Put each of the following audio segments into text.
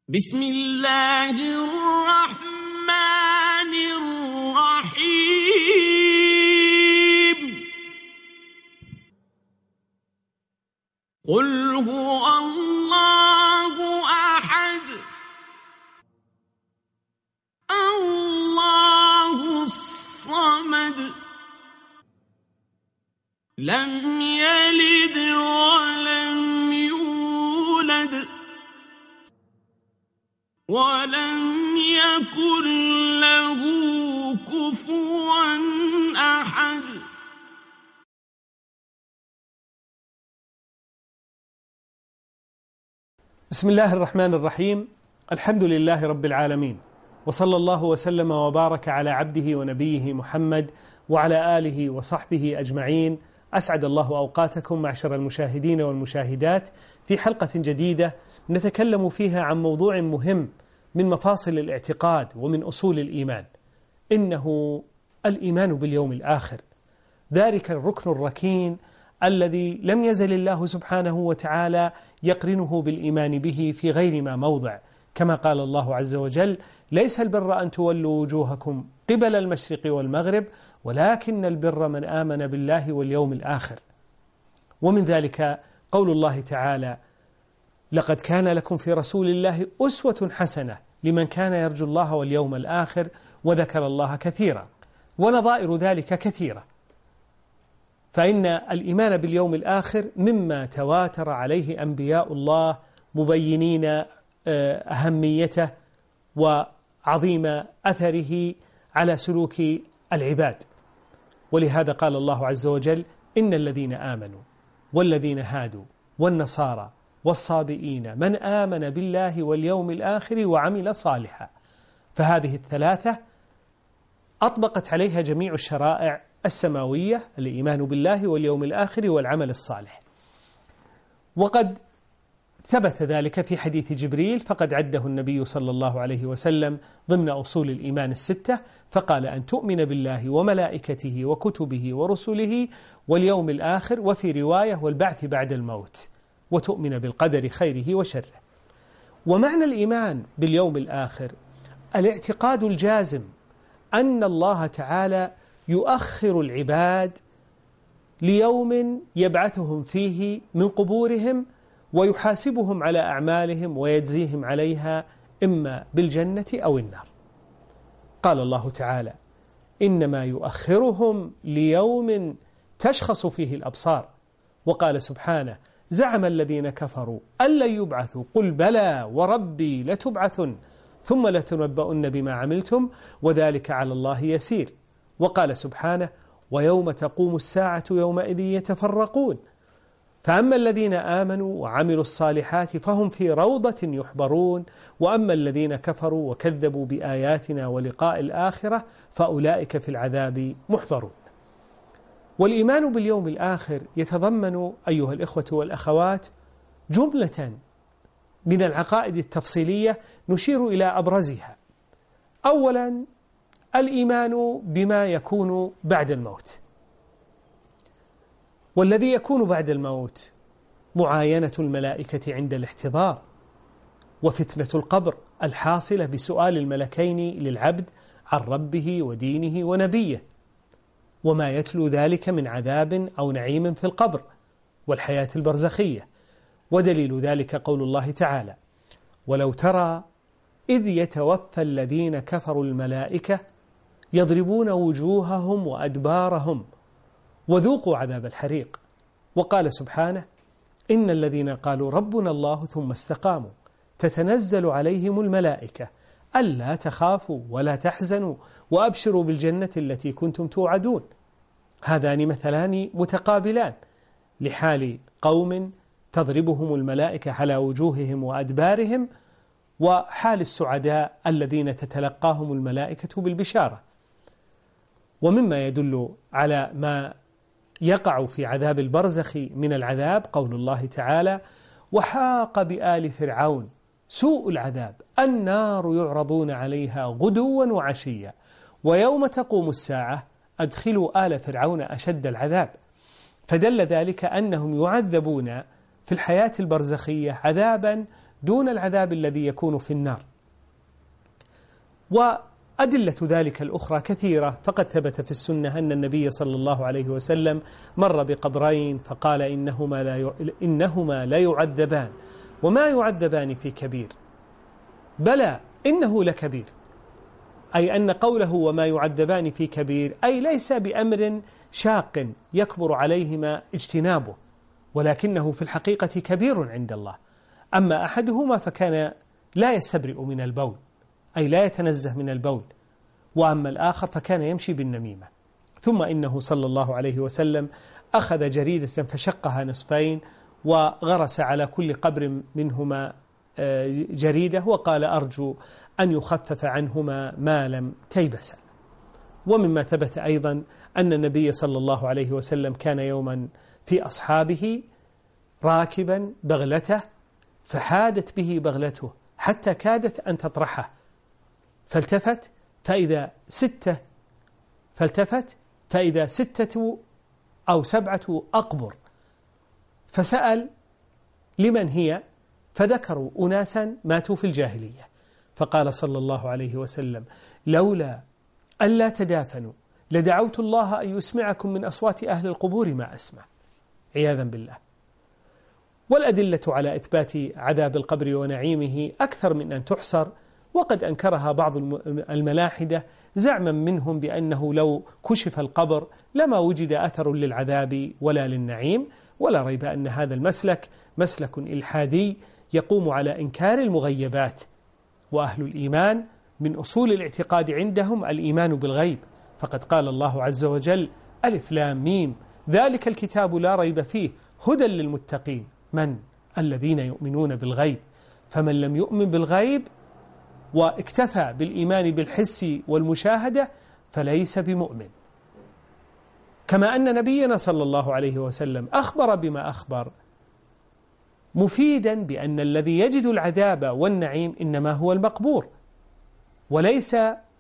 بسم الله الرحمن الرحيم قل هو الله أحد الله الصمد لم يلد ولم يولد ولم يكن له كفوا أحد. بسم الله الرحمن الرحيم. الحمد لله رب العالمين، وصلى الله وسلم وبارك على عبده ونبيه محمد وعلى آله وصحبه أجمعين. أسعد الله أوقاتكم معشر المشاهدين والمشاهدات في حلقة جديدة نتكلم فيها عن موضوع مهم من مفاصل الاعتقاد ومن أصول الإيمان، إنه الإيمان باليوم الآخر، ذلك الركن الركين الذي لم يزل الله سبحانه وتعالى يقرنه بالإيمان به في غير ما موضع، كما قال الله عز وجل: ليس البر أن تولوا وجوهكم قبل المشرق والمغرب ولكن البر من آمن بالله واليوم الآخر. ومن ذلك قول الله تعالى: لقد كان لكم في رسول الله أسوة حسنة لمن كان يرجو الله واليوم الآخر وذكر الله كثيرا، ونظائر ذلك كثيرة. فإن الإيمان باليوم الآخر مما تواتر عليه أنبياء الله مبينين أهميته وعظيم أثره على سلوك العباد. ولهذا قال الله عز وجل: إن الذين آمنوا والذين هادوا والنصارى والصابئين من آمن بالله واليوم الآخر وعمل صالحا. فهذه الثلاثة أطبقت عليها جميع الشرائع السماوية: الإيمان بالله واليوم الآخر والعمل الصالح. وقد ثبت ذلك في حديث جبريل، فقد عده النبي صلى الله عليه وسلم ضمن أصول الإيمان الستة، فقال: أن تؤمن بالله وملائكته وكتبه ورسله واليوم الآخر، وفي رواية: والبعث بعد الموت، وتؤمن بالقدر خيره وشره. ومعنى الإيمان باليوم الآخر الاعتقاد الجازم أن الله تعالى يؤخر العباد ليوم يبعثهم فيه من قبورهم ويحاسبهم على أعمالهم ويجزيهم عليها إما بالجنة أو النار. قال الله تعالى: إنما يؤخرهم ليوم تشخص فيه الأبصار. وقال سبحانه: زعم الذين كفروا أن لن يبعثوا قل بلى وربي لتبعثن ثم لتنبؤن بما عملتم وذلك على الله يسير. وقال سبحانه: ويوم تقوم الساعة يومئذ يتفرقون. فأما الذين آمنوا وعملوا الصالحات فهم في روضة يحبرون، وأما الذين كفروا وكذبوا بآياتنا ولقاء الآخرة فأولئك في العذاب محضرون. والإيمان باليوم الآخر يتضمن أيها الإخوة والأخوات جملة من العقائد التفصيلية نشير إلى أبرزها. أولا، الإيمان بما يكون بعد الموت، والذي يكون بعد الموت معاينة الملائكة عند الاحتضار، وفتنة القبر الحاصلة بسؤال الملكين للعبد عن ربه ودينه ونبيه، وما يتلو ذلك من عذاب أو نعيم في القبر، والحياة البرزخية. ودليل ذلك قول الله تعالى: ولو ترى إذ يتوفى الذين كفروا الملائكة يضربون وجوههم وأدبارهم وذوقوا عذاب الحريق. وقال سبحانه: إن الذين قالوا ربنا الله ثم استقاموا تتنزل عليهم الملائكة ألا تخافوا ولا تحزنوا وأبشروا بالجنة التي كنتم توعدون. هذان مثلان متقابلان لحال قوم تضربهم الملائكة على وجوههم وأدبارهم، وحال السعداء الذين تتلقاهم الملائكة بالبشارة. ومما يدل على ما يقع في عذاب البرزخ من العذاب قول الله تعالى: وحاق بآل فرعون سوء العذاب النار يعرضون عليها غدوا وعشيا ويوم تقوم الساعة أدخلوا آل فرعون أشد العذاب. فدل ذلك أنهم يعذبون في الحياة البرزخية عذابا دون العذاب الذي يكون في النار. وأدلة ذلك الأخرى كثيرة، فقد ثبت في السنة أن النبي صلى الله عليه وسلم مر بقبرين فقال إنهما لا يعذبان وما يعذبان في كبير، بلى إنه لكبير، أي أن قوله وما يعذبان في كبير أي ليس بأمر شاق يكبر عليهما اجتنابه، ولكنه في الحقيقة كبير عند الله. أما أحدهما فكان لا يستبرئ من البول، أي لا يتنزه من البول، وأما الآخر فكان يمشي بالنميمة. ثم إنه صلى الله عليه وسلم أخذ جريدة فشقها نصفين وغرس على كل قبر منهما جريدة، وقال أرجو أن يخفف عنهما ما لم تيبسا. ومما ثبت أيضا أن النبي صلى الله عليه وسلم كان يوما في أصحابه راكبا بغلته، فحادت به بغلته حتى كادت أن تطرحه، فالتفت فإذا 6 أو 7 أقبر، فسأل لمن هي؟ فذكروا أناسا ماتوا في الجاهلية، فقال صلى الله عليه وسلم لولا ألا تدافنوا لدعوت الله أن يسمعكم من أصوات أهل القبور ما أسمع، عياذا بالله. والأدلة على إثبات عذاب القبر ونعيمه أكثر من أن تحصر، وقد أنكرها بعض الملاحدة زعما منهم بأنه لو كشف القبر لما وجد أثر للعذاب ولا للنعيم، ولا ريب أن هذا المسلك مسلك إلحادي يقوم على إنكار المغيبات. وأهل الإيمان من أصول الاعتقاد عندهم الإيمان بالغيب، فقد قال الله عز وجل ألف لام ميم ذلك الكتاب لا ريب فيه هدى للمتقين، من؟ الذين يؤمنون بالغيب. فمن لم يؤمن بالغيب واكتفى بالإيمان بالحس والمشاهدة فليس بمؤمن. كما أن نبينا صلى الله عليه وسلم أخبر بما أخبر مفيدا بأن الذي يجد العذاب والنعيم إنما هو المقبور، وليس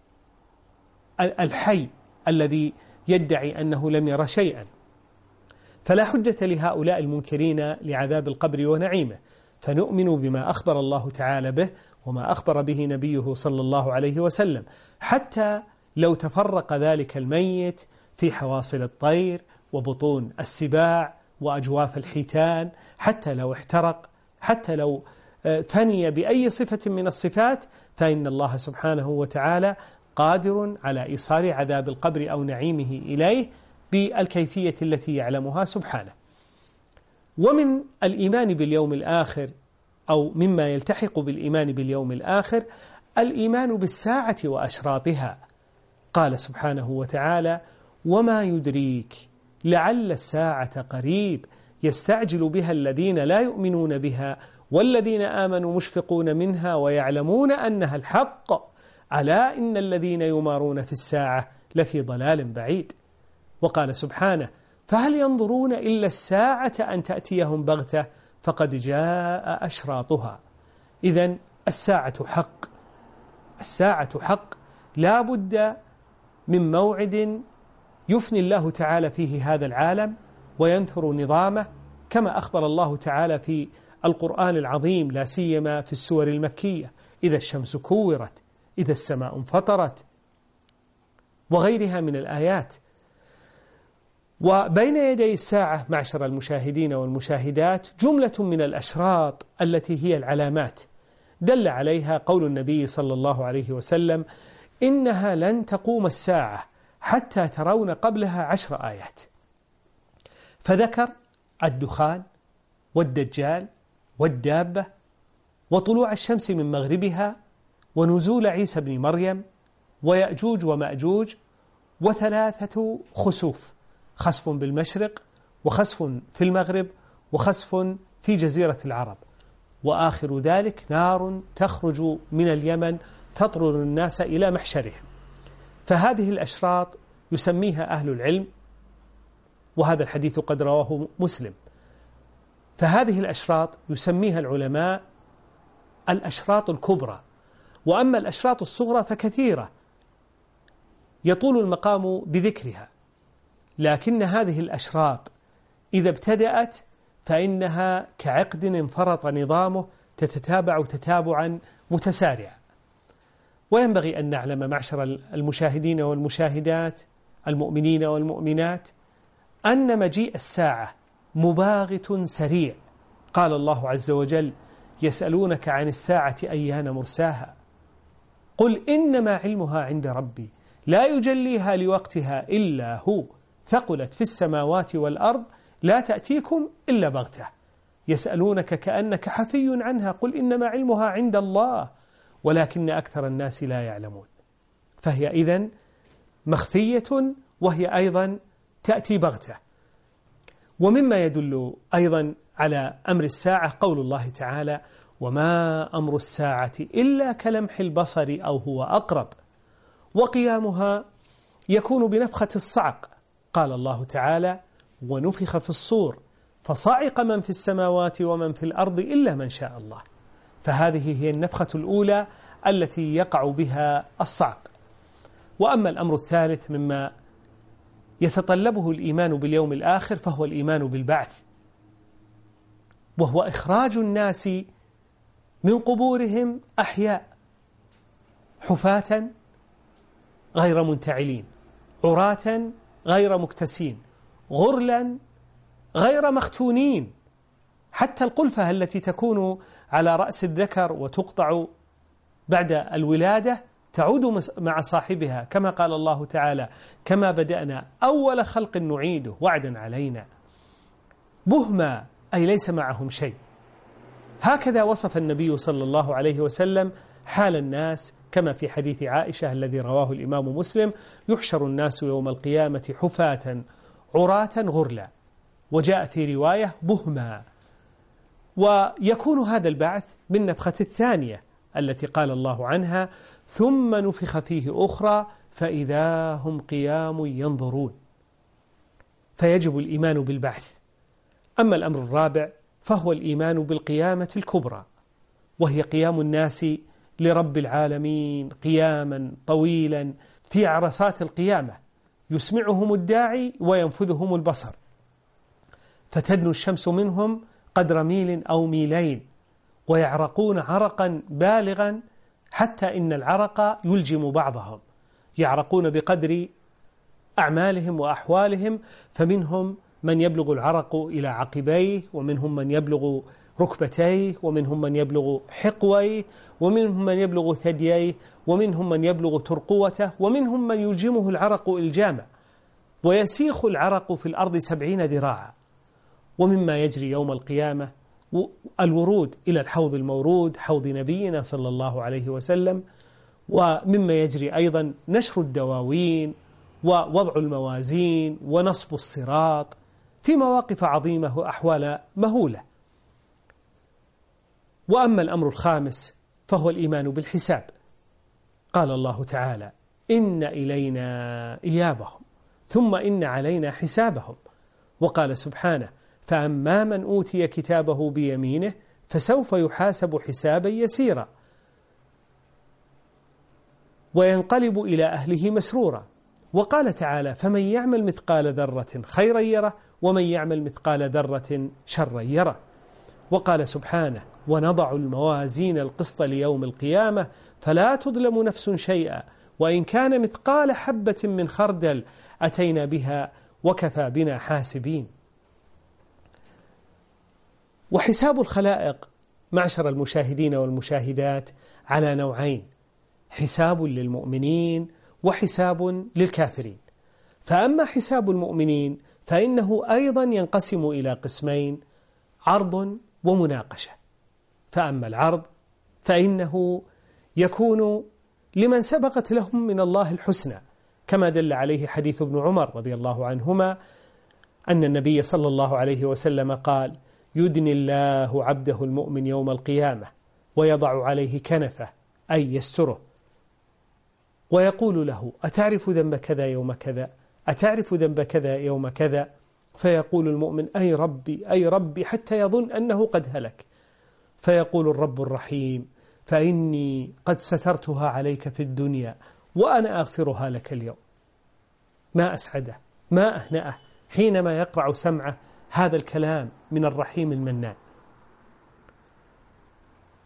الحي الذي يدعي أنه لم ير شيئا. فلا حجة لهؤلاء المنكرين لعذاب القبر ونعيمه، فنؤمن بما أخبر الله تعالى به وما أخبر به نبيه صلى الله عليه وسلم، حتى لو تفرق ذلك الميت في حواصل الطير وبطون السباع وأجواف الحيتان، حتى لو احترق، حتى لو فني بأي صفة من الصفات، فإن الله سبحانه وتعالى قادر على إيصال عذاب القبر أو نعيمه إليه بالكيفية التي يعلمها سبحانه. ومن الإيمان باليوم الآخر أو مما يلتحق بالإيمان باليوم الآخر الإيمان بالساعة وأشراطها. قال سبحانه وتعالى وما يدريك لعل الساعة قريب يستعجل بها الذين لا يؤمنون بها والذين آمنوا مشفقون منها ويعلمون أنها الحق ألا إن الذين يمارون في الساعة لفي ضلال بعيد. وقال سبحانه فهل ينظرون إلا الساعة أن تأتيهم بغتة فقد جاء أشراطها. إذن الساعة حق، الساعة حق، لا بد من موعد يفني الله تعالى فيه هذا العالم وينثر نظامه، كما أخبر الله تعالى في القرآن العظيم لا سيما في السور المكية: إذا الشمس كورت، إذا السماء انفطرت، وغيرها من الآيات. وبين يدي الساعة معشر المشاهدين والمشاهدات جملة من الأشراط التي هي العلامات دل عليها قول النبي صلى الله عليه وسلم إنها لن تقوم الساعة حتى ترون قبلها 10 آيات، فذكر الدخان والدجال والدابة وطلوع الشمس من مغربها ونزول عيسى بن مريم ويأجوج ومأجوج و3 خسوف: خسف بالمشرق وخسف في المغرب وخسف في جزيرة العرب، وآخر ذلك نار تخرج من اليمن تطرد الناس إلى محشرهم. فهذه الأشراط يسميها أهل العلم، وهذا الحديث قد رواه مسلم، فهذه الأشراط يسميها العلماء الأشراط الكبرى. وأما الأشراط الصغرى فكثيرة يطول المقام بذكرها، لكن هذه الأشراط إذا ابتدأت فإنها كعقد انفرط نظامه تتتابع تتابعا متسارعا. وينبغي أن نعلم معشر المشاهدين والمشاهدات المؤمنين والمؤمنات أن مجيء الساعة مباغت سريع. قال الله عز وجل: يسألونك عن الساعة أيان مرساها قل إنما علمها عند ربي لا يجليها لوقتها إلا هو ثقلت في السماوات والأرض لا تأتيكم إلا بغتة يسألونك كأنك حفي عنها قل إنما علمها عند الله ولكن أكثر الناس لا يعلمون. فهي إذن مخفية وهي أيضا تأتي بغتة. ومما يدل أيضا على أمر الساعة قول الله تعالى: وما أمر الساعة إلا كلمح البصر أو هو أقرب. وقيامها يكون بنفخة الصعق. قال الله تعالى: ونفخ في الصور فصعق من في السماوات ومن في الأرض إلا من شاء الله. فهذه هي النفخة الأولى التي يقع بها الصعق. وأما الأمر الثالث مما يتطلبه الإيمان باليوم الآخر فهو الإيمان بالبعث، وهو إخراج الناس من قبورهم أحياء حفاة غير منتعلين، عراة غير مكتسين، غرلا غير مختونين. حتى القلفة التي تكون على رأس الذكر وتقطع بعد الولادة تعود مع صاحبها، كما قال الله تعالى: كما بدأنا أول خلق نعيده وعدا علينا. بهما أي ليس معهم شيء. هكذا وصف النبي صلى الله عليه وسلم حال الناس كما في حديث عائشة الذي رواه الإمام مسلم: يحشر الناس يوم القيامة حفاة عراة غرلا. وجاء في رواية بهما. ويكون هذا البعث بالنفخة الثانية التي قال الله عنها: ثم نفخ فيه أخرى فإذا هم قيام ينظرون. فيجب الإيمان بالبعث. أما الأمر الرابع فهو الإيمان بالقيامة الكبرى، وهي قيام الناس لرب العالمين قياما طويلا في عرصات القيامة يسمعهم الداعي وينفذهم البصر، فتدنو الشمس منهم قدر ميل أو ميلين ويعرقون عرقا بالغا حتى إن العرق يلجم بعضهم، يعرقون بقدر أعمالهم وأحوالهم، فمنهم من يبلغ العرق إلى عقبيه، ومنهم من يبلغ ركبتيه، ومنهم من يبلغ حقويه، ومنهم من يبلغ ثدييه، ومنهم من يبلغ ترقوته، ومنهم من يلجمه العرق إلجاما ويسيخ العرق في الأرض 70 ذراعا. ومما يجري يوم القيامة الورود إلى الحوض المورود، حوض نبينا صلى الله عليه وسلم. ومما يجري أيضا نشر الدواوين ووضع الموازين ونصب الصراط في مواقف عظيمة وأحوال مهولة. وأما الأمر الخامس فهو الإيمان بالحساب. قال الله تعالى: إن إلينا إيابهم ثم إن علينا حسابهم. وقال سبحانه: فأما من أوتي كتابه بيمينه فسوف يحاسب حسابا يسيرا وينقلب إلى أهله مسرورا. وقال تعالى: فمن يعمل مثقال ذرة خيرا يره ومن يعمل مثقال ذرة شرا يره. وقال سبحانه: ونضع الموازين القسط ليوم القيامة فلا تظلم نفس شيئا وإن كان مثقال حبة من خردل أتينا بها وكفى بنا حاسبين. وحساب الخلائق معشر المشاهدين والمشاهدات على نوعين: حساب للمؤمنين وحساب للكافرين. فأما حساب المؤمنين فإنه أيضا ينقسم إلى قسمين: عرض ومناقشة. فأما العرض فإنه يكون لمن سبقت لهم من الله الحسنى، كما دل عليه حديث ابن عمر رضي الله عنهما أن النبي صلى الله عليه وسلم قال: يدني الله عبده المؤمن يوم القيامة ويضع عليه كنفه أي يستره ويقول له: أتعرف ذنب كذا يوم كذا؟ أتعرف ذنب كذا يوم كذا؟ فيقول المؤمن: أي ربي أي ربي، حتى يظن أنه قد هلك. فيقول الرب الرحيم: فإني قد سترتها عليك في الدنيا وأنا أغفرها لك اليوم. ما أسعده، ما أهنأه حينما يقرع سمعه هذا الكلام من الرحيم المنان.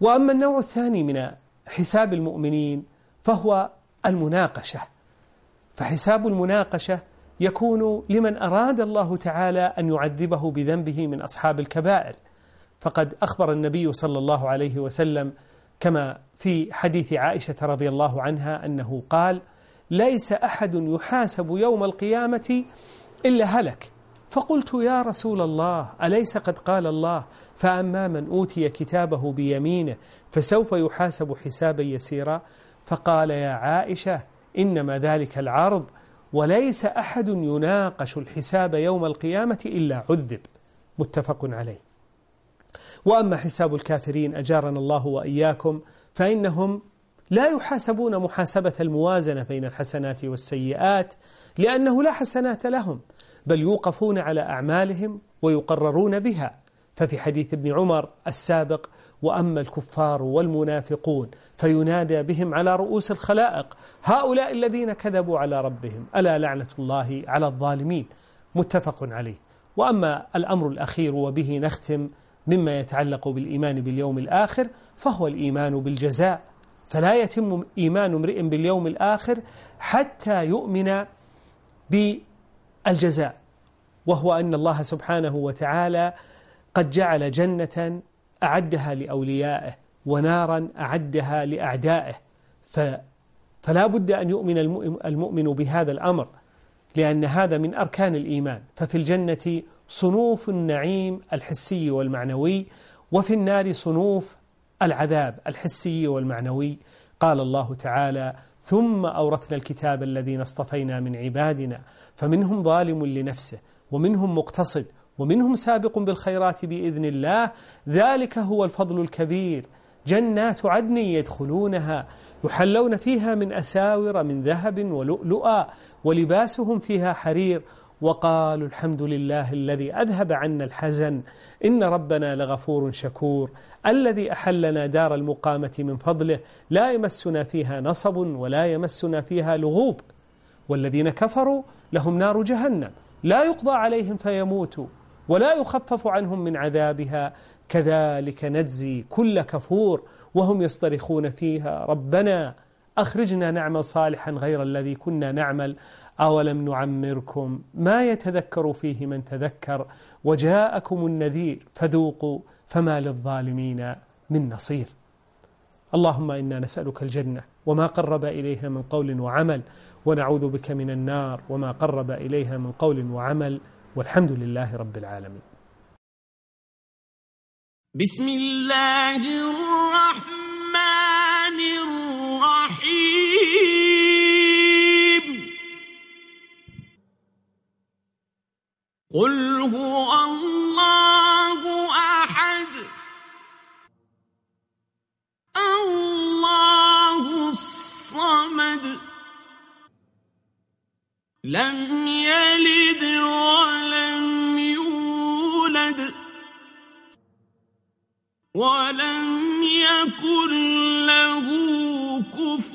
وأما النوع الثاني من حساب المؤمنين فهو المناقشة، فحساب المناقشة يكون لمن أراد الله تعالى أن يعذبه بذنبه من أصحاب الكبائر. فقد أخبر النبي صلى الله عليه وسلم كما في حديث عائشة رضي الله عنها أنه قال: ليس أحد يحاسب يوم القيامة إلا هلك. فقلت: يا رسول الله، أليس قد قال الله: فأما من أوتي كتابه بيمينه فسوف يحاسب حسابا يسيرا؟ فقال: يا عائشة، إنما ذلك العرض، وليس أحد يناقش الحساب يوم القيامة إلا عذب. متفق عليه. وأما حساب الكافرين أجارنا الله وإياكم فإنهم لا يحاسبون محاسبة الموازنة بين الحسنات والسيئات، لأنه لا حسنات لهم، بل يوقفون على أعمالهم ويقررون بها. ففي حديث ابن عمر السابق: وأما الكفار والمنافقون فينادى بهم على رؤوس الخلائق: هؤلاء الذين كذبوا على ربهم، ألا لعنة الله على الظالمين. متفق عليه. وأما الأمر الأخير وبه نختم مما يتعلق بالإيمان باليوم الآخر فهو الإيمان بالجزاء، فلا يتم إيمان امرئ باليوم الآخر حتى يؤمن بالجزاء، وهو أن الله سبحانه وتعالى قد جعل جنة أعدها لأوليائه ونارا أعدها لأعدائه، فلا بد أن يؤمن المؤمن بهذا الأمر، لأن هذا من أركان الإيمان. ففي الجنة صنوف النعيم الحسي والمعنوي، وفي النار صنوف العذاب الحسي والمعنوي. قال الله تعالى: ثم أورثنا الكتاب الذين اصطفينا من عبادنا فمنهم ظالم لنفسه ومنهم مقتصد ومنهم سابق بالخيرات بإذن الله، ذلك هو الفضل الكبير. جنات عدن يدخلونها يحلون فيها من أساور من ذهب ولؤلؤا ولباسهم فيها حرير، وقالوا الحمد لله الذي أذهب عنا الحزن إن ربنا لغفور شكور، الذي أحلنا دار المقامة من فضله لا يمسنا فيها نصب ولا يمسنا فيها لغوب. والذين كفروا لهم نار جهنم لا يقضى عليهم فيموتوا ولا يخفف عنهم من عذابها كذلك نجزي كل كفور وهم يصطرخون فيها ربنا أخرجنا نعمل صالحا غير الذي كنا نعمل أولم نعمركم ما يتذكر فيه من تذكر وجاءكم النذير فذوقوا فما للظالمين من نصير. اللهم إنا نسألك الجنة وما قرب إليها من قول وعمل، ونعوذ بك من النار وما قرب إليها من قول وعمل، والحمد لله رب العالمين. بسم الله الرحمن الرحيم. قل هو الله أحد الله الصمد لم يلد ولم يولد ولم يكن له كفوا